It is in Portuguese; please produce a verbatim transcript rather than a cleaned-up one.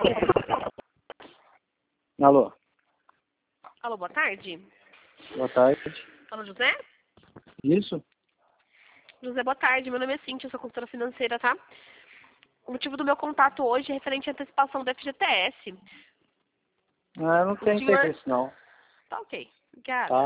Alô? Alô, boa tarde. Boa tarde. Alô, José? Isso? José, boa tarde. Meu nome é Cintia, eu sou consultora financeira, tá? O motivo do meu contato hoje é referente à antecipação do F G T S. Ah, eu não O tenho senhor... interesse, não. Tá ok. Obrigada. Tá?